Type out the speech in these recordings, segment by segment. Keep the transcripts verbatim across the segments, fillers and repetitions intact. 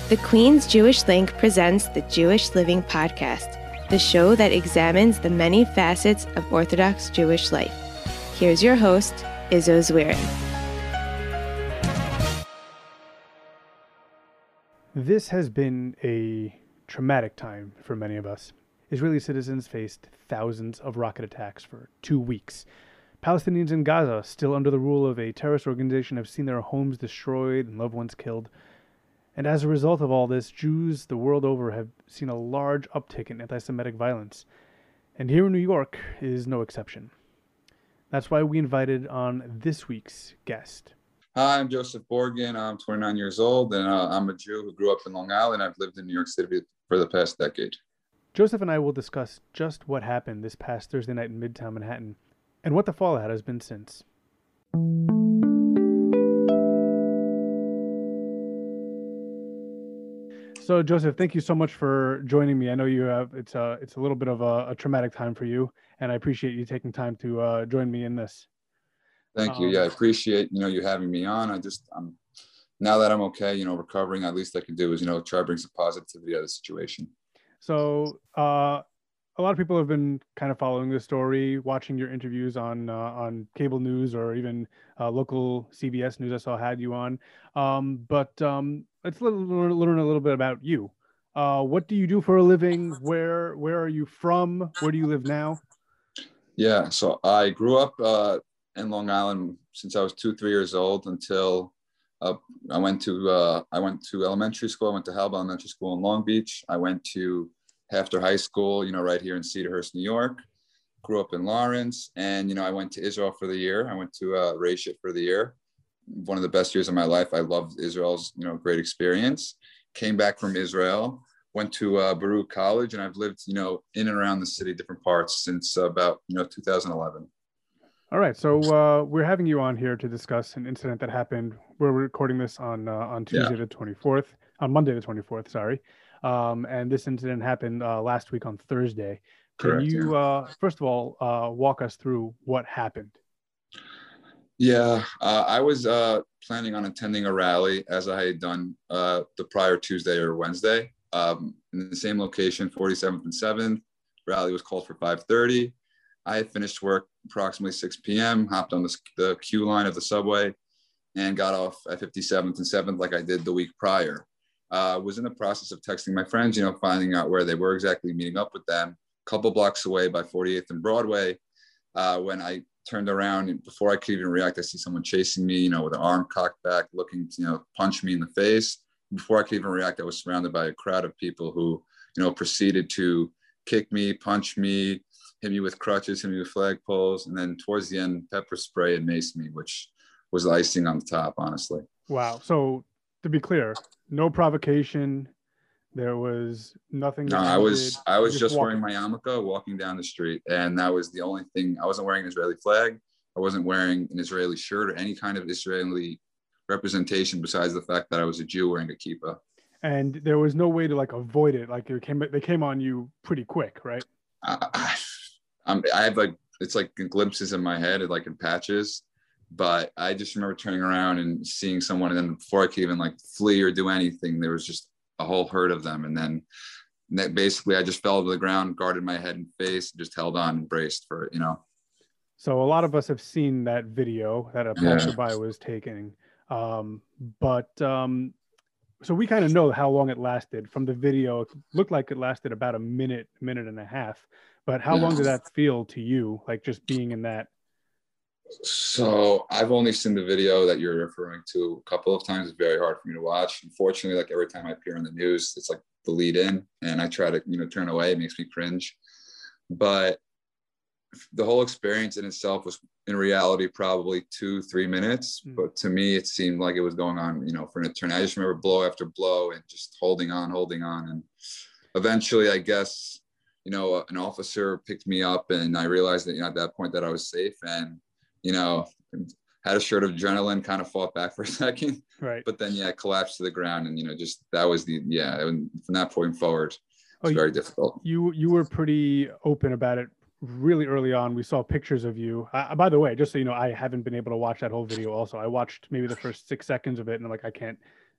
The Queen's Jewish Link presents the Jewish Living Podcast, the show that examines the many facets of Orthodox Jewish life. Here's your host, Izzo Zwirin. This has been a traumatic time for many of us. Israeli citizens faced thousands of rocket attacks for two weeks. Palestinians in Gaza, still under the rule of a terrorist organization, have seen their homes destroyed and loved ones killed. And as a result of all this, Jews the world over have seen a large uptick in anti-Semitic violence. And here in New York is no exception. That's why we invited on this week's guest. Hi, I'm Joseph Borgen. I'm twenty-nine years old, and uh, I'm a Jew who grew up in Long Island. I've lived in New York City for the past decade. Joseph and I will discuss just what happened this past Thursday night in Midtown Manhattan and what the fallout has been since. So, Joseph, thank you so much for joining me. I know you have it's a it's a little bit of a, a traumatic time for you, and I appreciate you taking time to uh, join me in this. Thank um, you. Yeah, I appreciate you know you having me on. I just I'm now that I'm okay, you know, recovering. At least I can do is you know try to bring some positivity out of the situation. So, uh, a lot of people have been kind of following this story, watching your interviews on uh, on cable news or even uh, local C B S News. I saw had you on, um, but. Um, Let's learn, learn a little bit about you. Uh, what do you do for a living? Where where are you from? Where do you live now? Yeah, so I grew up uh, in Long Island since I was two, three years old until uh, I went to uh, I went to elementary school. I went to Halba Elementary School in Long Beach. I went to Hafter High School, you know, right here in Cedarhurst, New York. Grew up in Lawrence, and you know, I went to Israel for the year. I went to uh, Rashit for the year. One of the best years of my life. I loved Israel's, you know, great experience. Came back from Israel, went to uh, Baruch College, and I've lived, you know, in and around the city, different parts since uh, about, you know, two thousand eleven. All right. So uh, we're having you on here to discuss an incident that happened. We're recording this on uh, on Tuesday yeah. the twenty-fourth, on Monday the twenty-fourth, sorry. Um, and this incident happened uh, last week on Thursday. Can Correct, you, yeah. uh, first of all, uh, walk us through what happened? Yeah, uh, I was uh, planning on attending a rally as I had done uh, the prior Tuesday or Wednesday um, in the same location, forty-seventh and seventh. Rally was called for five thirty. I had finished work approximately six p.m., hopped on the, the queue line of the subway and got off at fifty-seventh and seventh like I did the week prior. Uh, was in the process of texting my friends, you know, finding out where they were exactly, meeting up with them. A couple blocks away by forty-eighth and Broadway uh, when I turned around, and before I could even react, I see someone chasing me, you know, with an arm cocked back, looking to, you know, punch me in the face. Before I could even react, I was surrounded by a crowd of people who, you know, proceeded to kick me, punch me, hit me with crutches, hit me with flagpoles, and then towards the end, pepper spray and mace me, which was the icing on the top, honestly. Wow. So to be clear, no provocation. There was nothing. No, I was did. I was just, just wearing my yarmulke, walking down the street, and that was the only thing. I wasn't wearing an Israeli flag. I wasn't wearing an Israeli shirt or any kind of Israeli representation besides the fact that I was a Jew wearing a kippah. And there was no way to like avoid it. Like it came, they came on you pretty quick, right? I, I, I'm, I have like it's like glimpses in my head, like in patches. But I just remember turning around and seeing someone, and then before I could even like flee or do anything, there was just a whole herd of them. And then basically I just fell to the ground, guarded my head and face, and just held on and braced for it, you know. So a lot of us have seen that video that a passerby yeah. was taking. Um, but um, so we kind of know how long it lasted. From the video, it looked like it lasted about a minute, minute and a half. But how yeah. long did that feel to you, like just being in that? So I've only seen the video that you're referring to a couple of times. It's very hard for me to watch. Unfortunately, like every time I appear on the news, it's like the lead in, and I try to, you know, turn away. It makes me cringe. But the whole experience in itself was in reality probably two, three minutes. Mm. But to me, it seemed like it was going on, you know, for an eternity. I just remember blow after blow and just holding on, holding on. And eventually, I guess, you know, an officer picked me up, and I realized that, you know, at that point that I was safe, and you know, had a short of adrenaline, kind of fought back for a second, right? But then, yeah, collapsed to the ground, and you know, just that was the yeah. From that point forward, it was oh, very you, difficult. You you were pretty open about it really early on. We saw pictures of you. Uh, by the way, just so you know, I haven't been able to watch that whole video. Also, I watched maybe the first six seconds of it, and I'm like, I can't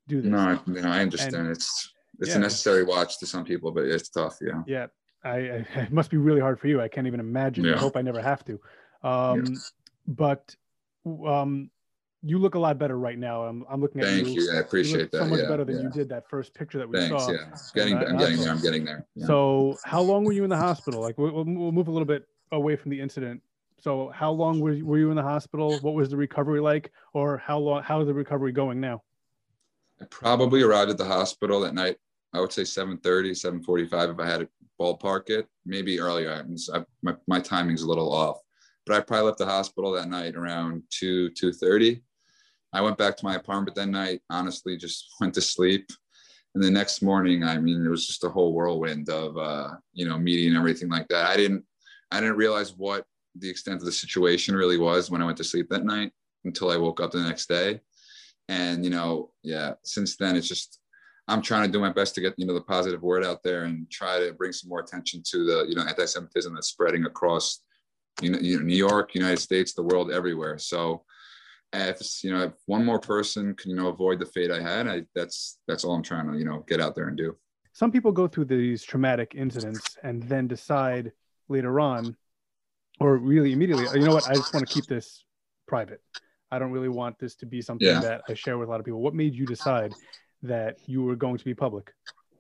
do this. No, I, you know, I understand. And, it's it's yeah, a necessary watch to some people, but it's tough. Yeah. Yeah, I, I it must be really hard for you. I can't even imagine. Yeah. I hope I never have to. Um, Yeah. But um, you look a lot better right now. I'm I'm looking at Thank you. you. Yeah, I You appreciate look that. so much Yeah, better than yeah. you did that first picture that we Thanks. saw. Yeah, getting. in the- in I'm the getting there. hospital. I'm getting there. Yeah. So, how long were you in the hospital? Like, we'll, we'll move a little bit away from the incident. So, how long were you, were you in the hospital? What was the recovery like, or how long? How is the recovery going now? I probably arrived at the hospital that night. I would say seven thirty, seven forty-five if I had to ballpark it. Maybe earlier. I, my my timing's a little off, but I probably left the hospital that night around two two thirty. I went back to my apartment that night. Honestly, just went to sleep. And the next morning, I mean, it was just a whole whirlwind of, uh, you know, meeting and everything like that. I didn't, I didn't realize what the extent of the situation really was when I went to sleep that night until I woke up the next day. And, you know, yeah, since then, it's just, I'm trying to do my best to get, you know, the positive word out there and try to bring some more attention to the, you know, anti-Semitism that's spreading across, you know, New York, United States, the world, everywhere. So, if you know, if one more person can, you know, avoid the fate I had, I that's that's all I'm trying to, you know, get out there and do. Some people go through these traumatic incidents and then decide later on, or really immediately, you know what, I just want to keep this private. I don't really want this to be something Yeah. that I share with a lot of people. What made you decide that you were going to be public?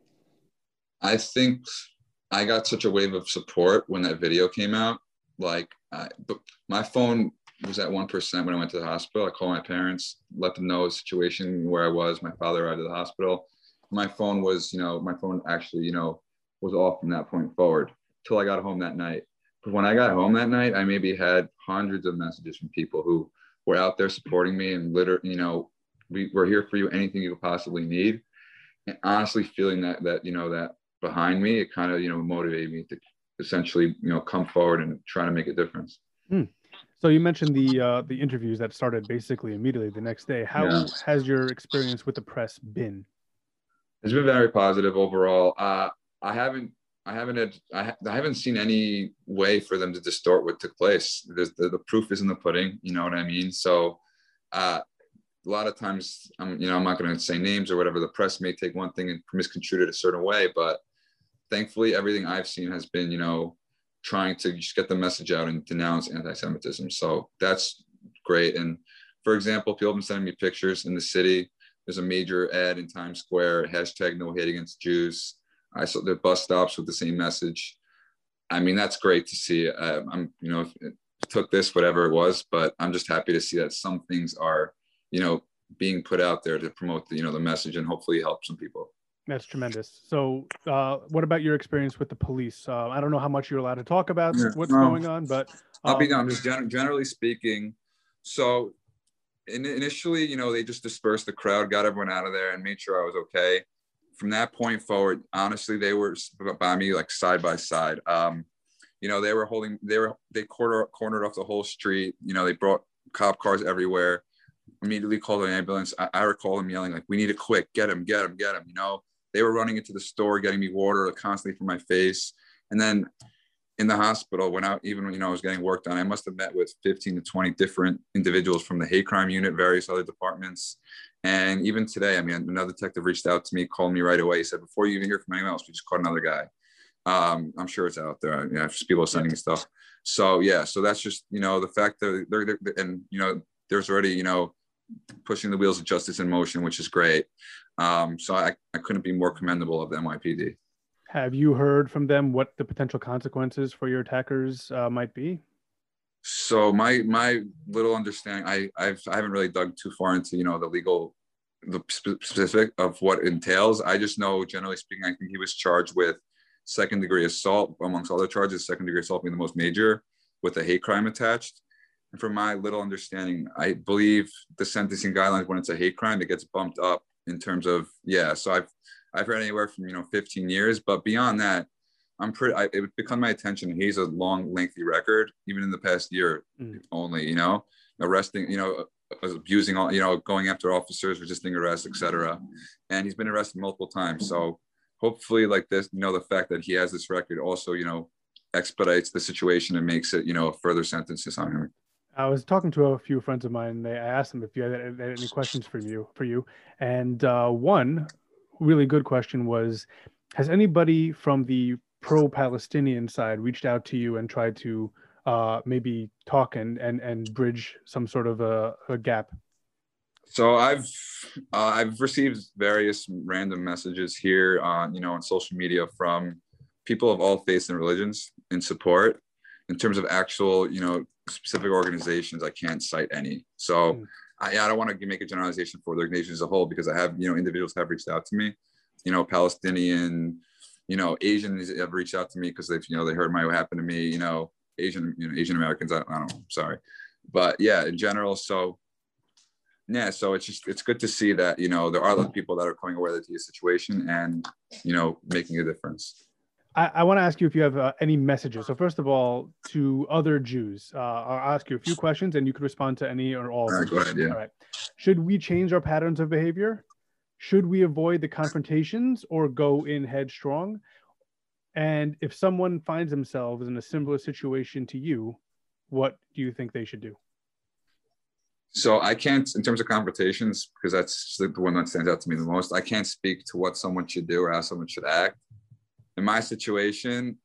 I think I got such a wave of support when that video came out. Like, I, but my phone was at one percent when I went to the hospital. I called my parents, let them know the situation where I was. My father arrived at the hospital. My phone was, you know, my phone actually, you know, was off from that point forward till I got home that night. But when I got home that night, I maybe had hundreds of messages from people who were out there supporting me and literally, you know, we, we're here for you, anything you could possibly need. And honestly, feeling that, that, you know, that behind me, it kind of, you know, motivated me to essentially, you know, come forward and try to make a difference. Hmm. So you mentioned the uh, the interviews that started basically immediately the next day. How Yeah. has your experience with the press been? It's been very positive overall. Uh, I haven't, I haven't had, I, ha- I haven't seen any way for them to distort what took place. There's, the, the proof is in the pudding. You know what I mean? So, uh, a lot of times, I'm, you know, I'm not going to say names or whatever. The press may take one thing and misconstrue it a certain way, but thankfully, everything I've seen has been, you know, trying to just get the message out and denounce anti-Semitism. So that's great. And for example, people have been sending me pictures in the city. There's a major ad in Times Square, hashtag no hate against Jews. I saw the bus stops with the same message. I mean, that's great to see. Uh, I'm, you know, if it took this, whatever it was, but I'm just happy to see that some things are, you know, being put out there to promote the, you know, the message and hopefully help some people. That's tremendous. So uh, what about your experience with the police? Uh, I don't know how much you're allowed to talk about Yeah, what's no. going on, but um, I'll be no, I'm just gen- generally speaking. So in, initially, you know, they just dispersed the crowd, got everyone out of there and made sure I was okay. From that point forward, honestly, they were by me like side by side. Um, you know, they were holding, they were, they corner, cornered off the whole street. You know, they brought cop cars everywhere, immediately called an ambulance. I, I recall them yelling like, we need it quick, get him, get him, get him, you know. They were running into the store, getting me water constantly for my face. And then in the hospital, when I, even, you know, I was getting work done, I must have met with fifteen to twenty different individuals from the hate crime unit, various other departments. And even today, I mean, another detective reached out to me, called me right away. He said, before you even hear from anyone else, we just caught another guy. Um, I'm sure it's out there. You know, just people sending stuff. So yeah, so that's just, you know, the fact that they're, they're, they're and, you know, there's already, you know, pushing the wheels of justice in motion, which is great. Um, so I, I couldn't be more commendable of the N Y P D. have you heard from them what the potential consequences for your attackers uh, might be? So my my little understanding, I I've I haven't really dug too far into, you know, the legal, the specific of what it entails. I just know, generally speaking, I think he was charged with second degree assault, amongst other charges, second degree assault being the most major, with a hate crime attached. And from my little understanding, I believe the sentencing guidelines, when it's a hate crime, it gets bumped up in terms of, yeah. So I've I've heard anywhere from, you know, fifteen years, but beyond that, I'm pretty, I, it would become my attention. He's a long, lengthy record, even in the past year mm. only, you know, arresting, you know, abusing all, you know, going after officers, resisting arrest, et cetera. And he's been arrested multiple times. So hopefully, like this, you know, the fact that he has this record also, you know, expedites the situation and makes it, you know, further sentences on him. I was talking to a few friends of mine. They, I asked them if you had, had any questions for you, for you, and uh, one really good question was, has anybody from the pro-Palestinian side reached out to you and tried to uh, maybe talk and, and and bridge some sort of a, a gap? So I've uh, I've received various random messages here on you know on social media from people of all faiths and religions in support. In terms of actual you know specific organizations, I can't cite any. So mm. I, I don't want to make a generalization for the organization as a whole, because I have you know individuals have reached out to me, you know Palestinian, you know Asians have reached out to me because they've you know they heard my what happened to me, you know Asian you know Asian Americans. I, I don't know, sorry, but yeah, in general. So. Yeah, so it's just it's good to see that you know there are other people that are coming aware of the situation and you know making a difference. I, I want to ask you if you have uh, any messages. So first of all, to other Jews, uh, I'll ask you a few questions and you can respond to any or all. All right, go ahead. Yeah. All right. Should we change our patterns of behavior? Should we avoid the confrontations or go in headstrong? And if someone finds themselves in a similar situation to you, what do you think they should do? So I can't, in terms of confrontations, because that's the one that stands out to me the most, I can't speak to what someone should do or how someone should act. In my situation,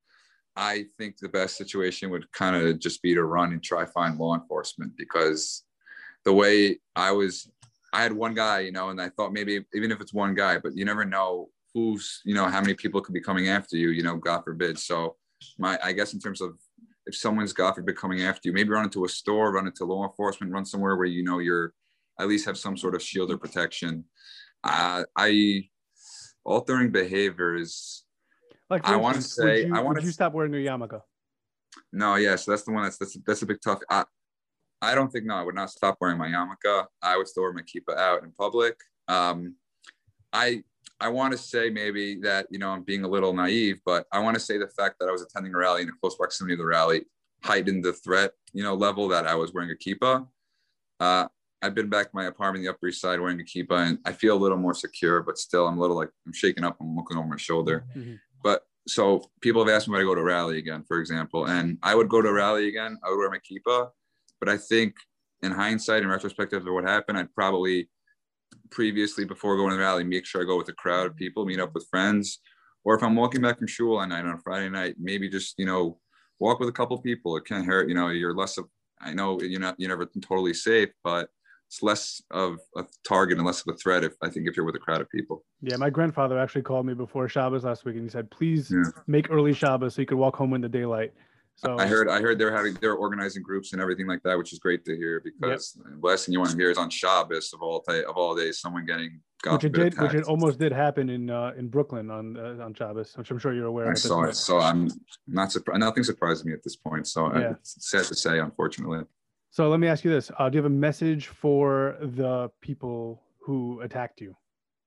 I think the best situation would kind of just be to run and try find law enforcement, because the way I was, I had one guy, you know, and I thought maybe even if it's one guy, but you never know who's, you know, how many people could be coming after you, you know, God forbid. So my, I guess in terms of if someone's God forbid coming after you, maybe run into a store, run into law enforcement, run somewhere where, you know, you're at least have some sort of shield or protection. Uh, I, altering behavior is, like I want to say, you, I want to, you stop wearing a yarmulke? No, yeah. So that's the one that's, that's, that's a big tough. I, I don't think, no, I would not stop wearing my yarmulke. I would still wear my kippah out in public. Um, I, I want to say maybe that, you know, I'm being a little naive, but I want to say the fact that I was attending a rally in a close proximity of the rally heightened the threat, you know, level that I was wearing a kippah. Uh, I've been back to my apartment in the Upper East Side wearing a kippah, and I feel a little more secure, but still I'm a little like, I'm shaking up. I'm looking over my shoulder. Mm-hmm. But so people have asked me if I go to a rally again, for example, and I would go to a rally again. I would wear my kippah, but I think in hindsight, in retrospective of what happened, I'd probably previously, before going to the rally, make sure I go with a crowd of people, meet up with friends, or if I'm walking back from shul at night on a Friday night, maybe just, you know, walk with a couple people. It can't hurt, you know, you're less of, I know you're not, you're never totally safe, but it's less of a target and less of a threat if I think if you're with a crowd of people. Yeah, my grandfather actually called me before Shabbos last week and he said, please yeah. make early Shabbos so you could walk home in the daylight. So I heard I heard they're having they're organizing groups and everything like that, which is great to hear, because yep. the last thing you want to hear is on Shabbos of all of all days someone getting God which it did attacked. which it almost did happen in uh, in Brooklyn on uh, on Shabbos, which I'm sure you're aware I of. saw it, so I'm not surprised. Nothing surprises me at this point. So yeah. It's sad to say, unfortunately. So let me ask you this: uh, do you have a message for the people who attacked you?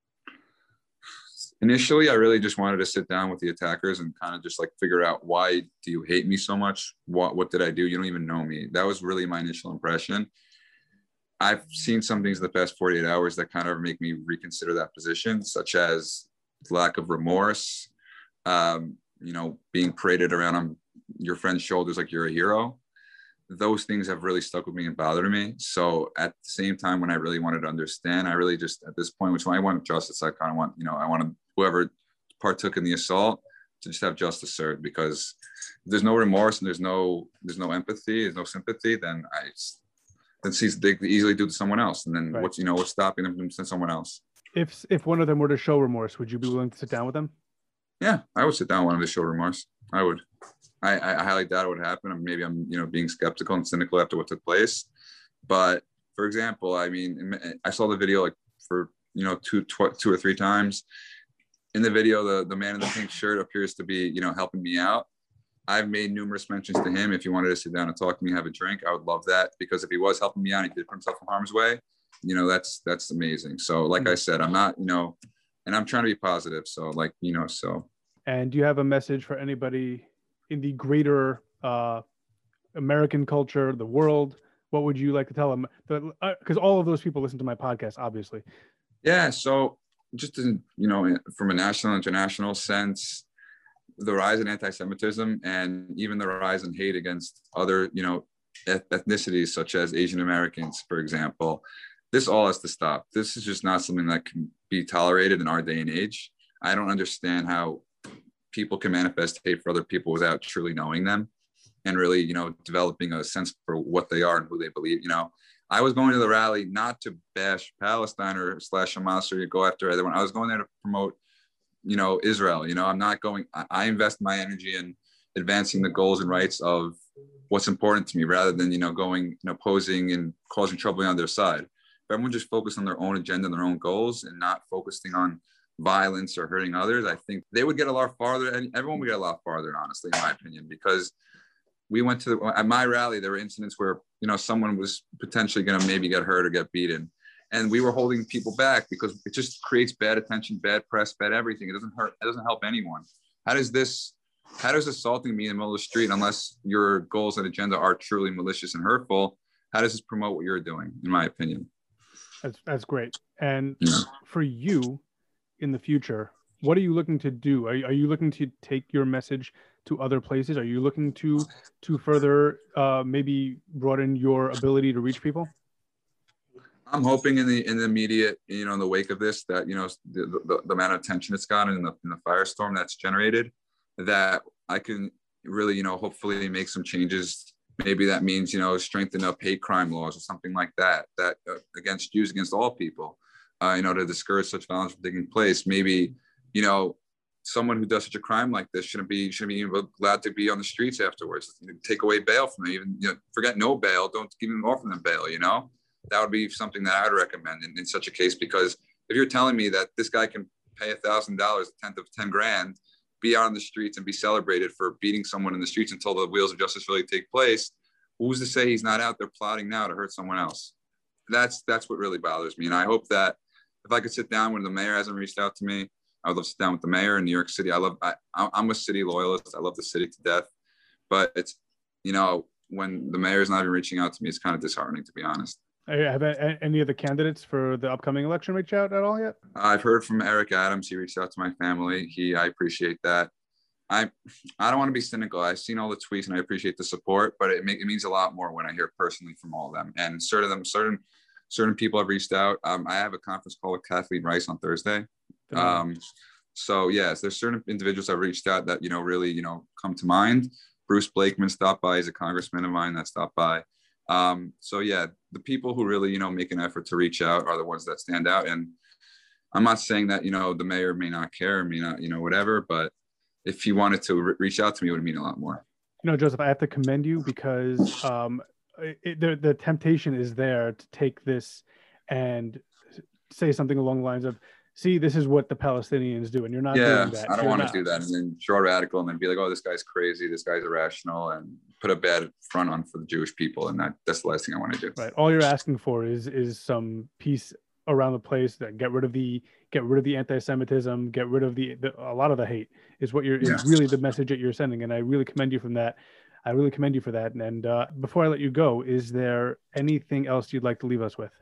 Initially, I really just wanted to sit down with the attackers and kind of just like figure out, why do you hate me so much? What what did I do? You don't even know me. That was really my initial impression. I've seen some things in the past forty-eight hours that kind of make me reconsider that position, such as lack of remorse, um, you know, being paraded around on your friend's shoulders like you're a hero. Those things have really stuck with me and bothered me. So at the same time, when I really wanted to understand, I really just, at this point, which when I want justice, I kind of want, you know, I want whoever partook in the assault to just have justice served, because if there's no remorse and there's no, there's no empathy, there's no sympathy, then I, then see they easily do to someone else. And then right. what's, you know, what's stopping them from someone else? If, if one of them were to show remorse, would you be willing to sit down with them? Yeah, I would sit down with them to show remorse. I would. I, I highly doubt it would happen. Maybe I'm, you know, being skeptical and cynical after what took place. But for example, I mean, I saw the video like for, you know, two, tw- two or three times. In the video, the, the man in the pink shirt appears to be, you know, helping me out. I've made numerous mentions to him. If he wanted to sit down and talk to me, have a drink, I would love that, because if he was helping me out, he did put himself in harm's way. You know, that's, that's amazing. So like I said, I'm not, you know, and I'm trying to be positive. So like, you know, so. And do you have a message for anybody in the greater uh, American culture, the world? What would you like to tell them? Because uh, all of those people listen to my podcast, obviously. Yeah. So just, in, you know, from a national, international sense, the rise in anti-Semitism and even the rise in hate against other, you know, ethnicities such as Asian Americans, for example. This all has to stop. This is just not something that can be tolerated in our day and age. I don't understand how people can manifest hate for other people without truly knowing them and really, you know, developing a sense for what they are and who they believe. You know, I was going to the rally not to bash Palestine or slash Hamas or go after everyone. I was going there to promote, you know, Israel. You know, I'm not going, I, I invest my energy in advancing the goals and rights of what's important to me rather than, you know, going and opposing and causing trouble on their side. If everyone just focused on their own agenda and their own goals and not focusing on violence or hurting others, I think they would get a lot farther, and everyone would get a lot farther, honestly, in my opinion, because we went to, the, at my rally, there were incidents where, you know, someone was potentially going to maybe get hurt or get beaten. And we were holding people back because it just creates bad attention, bad press, bad everything. It doesn't hurt. It doesn't help anyone. How does this, how does assaulting me in the middle of the street, unless your goals and agenda are truly malicious and hurtful, how does this promote what you're doing, in my opinion? That's, that's great. And yeah. For you in the future, what are you looking to do? Are, are you looking to take your message to other places? Are you looking to to further uh, maybe broaden your ability to reach people? I'm hoping in the in the immediate, you know, in the wake of this, that, you know, the, the, the amount of attention it's gotten in the, in the firestorm that's generated, that I can really, you know, hopefully make some changes. Maybe that means, you know, strengthen up hate crime laws or something like that, that uh, against Jews, against all people, uh, you know, to discourage such violence from taking place. Maybe, you know, someone who does such a crime like this shouldn't be shouldn't be even allowed to be on the streets afterwards. You know, take away bail from them. Even, you know, forget no bail. Don't even offer them bail. You know, that would be something that I would recommend in, in such a case. Because if you're telling me that this guy can pay a thousand dollars, a tenth of ten grand, be out on the streets and be celebrated for beating someone in the streets until the wheels of justice really take place, who's to say he's not out there plotting now to hurt someone else? That's that's what really bothers me. And I hope that if I could sit down when the mayor hasn't reached out to me, I would love to sit down with the mayor in New York City. I love, I, I'm a city loyalist. I love the city to death. But it's, you know, when the mayor's not even reaching out to me, it's kind of disheartening, to be honest. Have any of the candidates for the upcoming election reached out at all yet? I've heard from Eric Adams. He reached out to my family. He, I appreciate that. I, I don't want to be cynical. I've seen all the tweets and I appreciate the support, but it, make, it means a lot more when I hear personally from all of them. And certain them, certain, certain people have reached out. Um, I have a conference call with Kathleen Rice on Thursday. Um, so yes, there's certain individuals that reached out that, you know, really, you know, come to mind. Bruce Blakeman stopped by. He's a congressman of mine that stopped by. Um, so yeah, the people who really, you know, make an effort to reach out are the ones that stand out. And I'm not saying that, you know, the mayor may not care, may not, you know, whatever, but if he wanted to re- reach out to me, it would mean a lot more. You know, Joseph, I have to commend you because um, it, the, the temptation is there to take this and say something along the lines of, see, this is what the Palestinians do, and you're not yeah, doing that. I don't you're want not. to do that and then draw a radical and then be like, oh, this guy's crazy, this guy's irrational, and put a bad front on for the Jewish people. And that, that's the last thing I want to do. Right. All you're asking for is is some peace around the place, that get rid of the get rid of the anti-Semitism, get rid of the, the a lot of the hate is what you're yeah. is really the message that you're sending. And I really commend you from that. I really commend you for that. And, and uh, before I let you go, is there anything else you'd like to leave us with?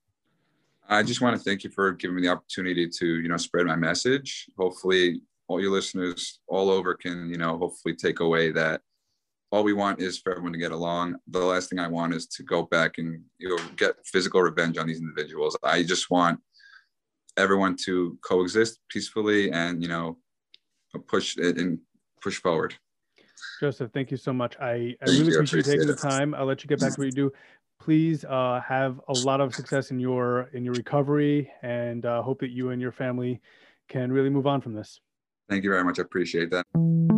I just want to thank you for giving me the opportunity to, you know, spread my message. Hopefully all your listeners all over can, you know, hopefully take away that all we want is for everyone to get along. The last thing I want is to go back and, you know, get physical revenge on these individuals. I just want everyone to coexist peacefully and, you know, push it and push forward. Joseph, thank you so much. I, I really appreciate you taking the time. I'll let you get back to what you do. Please uh, have a lot of success in your in your recovery, and uh, hope that you and your family can really move on from this. Thank you very much. I appreciate that.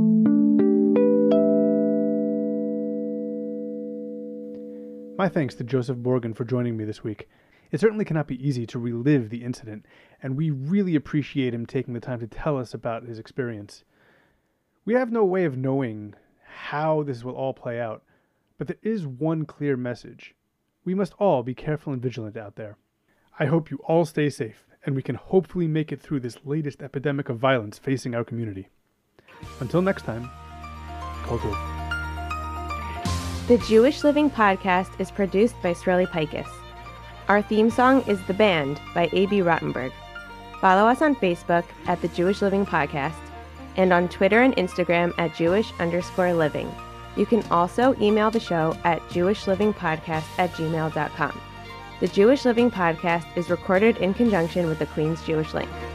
My thanks to Joseph Borgen for joining me this week. It certainly cannot be easy to relive the incident, and we really appreciate him taking the time to tell us about his experience. We have no way of knowing how this will all play out, but there is one clear message. We must all be careful and vigilant out there. I hope you all stay safe, and we can hopefully make it through this latest epidemic of violence facing our community. Until next time, Kol Tov. The Jewish Living Podcast is produced by Sreli Pikus. Our theme song is The Band by A B Rottenberg. Follow us on Facebook at The Jewish Living Podcast and on Twitter and Instagram at Jewish underscore living. You can also email the show at jewishlivingpodcast at gmail dot com. The Jewish Living Podcast is recorded in conjunction with the Queens Jewish Link.